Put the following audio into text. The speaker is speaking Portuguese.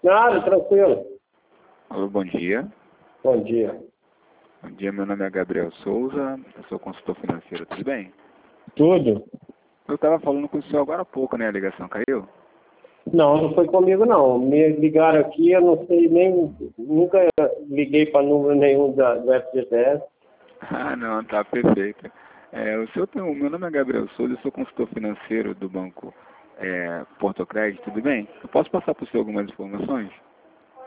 Nada, tranquilo. Alô, bom dia. Bom dia. Bom dia, meu nome é Gabriel Souza, eu sou consultor financeiro, tudo bem? Tudo? Eu estava falando com o senhor agora há pouco, né? A ligação caiu? Não, não foi comigo não. Me ligaram aqui, eu não sei nem, nunca liguei para número nenhum do FGTS. Ah, não, tá perfeito. O meu nome é Gabriel Souza, eu sou consultor financeiro do banco Portocred, tudo bem? Eu posso passar para o senhor algumas informações?